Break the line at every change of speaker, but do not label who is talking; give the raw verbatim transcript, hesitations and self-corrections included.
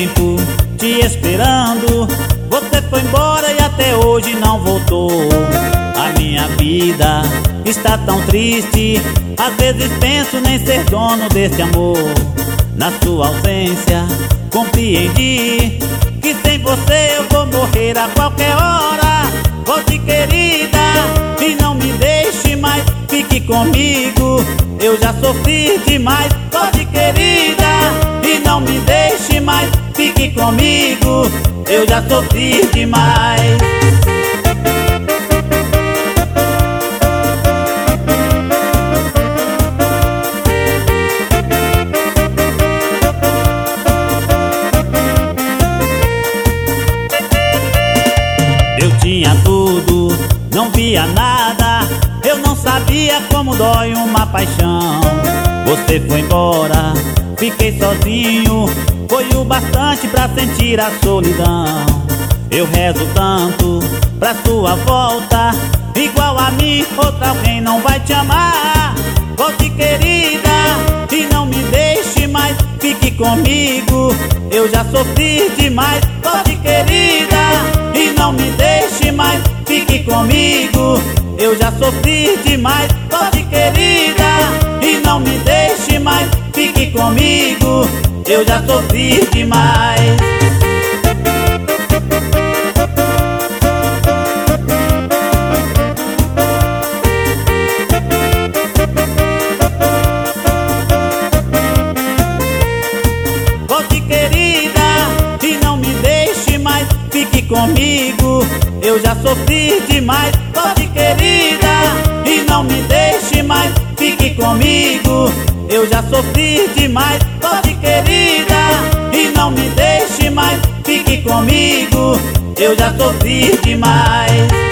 tempo te esperando, você foi embora e até hoje não voltou. A minha vida está tão triste, às vezes penso nem ser dono desse amor. Na sua ausência compreendi que sem você eu vou morrer a qualquer hora. Volte, querida, e não me deixe mais, fique comigo, eu já sofri demais. Volte, querida, e não me deixe mais, fique comigo, eu já sofri demais. Eu tinha tudo, não via nada, eu não sabia como dói uma paixão. Você foi embora, fiquei sozinho, foi o bastante pra sentir a solidão. Eu rezo tanto pra sua volta, igual a mim outra alguém não vai te amar. Volte, querida, e não me deixe mais, fique comigo, eu já sofri demais. Volte, querida, e não me deixe mais, fique comigo, eu já sofri demais. Volte, querida, e não me deixe mais, fique comigo, eu já sofri demais. Volte, querida, e não me deixe mais, fique comigo, eu já sofri demais. Volte, querida, e não me deixe mais, fique comigo, eu já sofri demais. Volte, querida, e não me deixe mais, fique comigo, eu já sofri demais.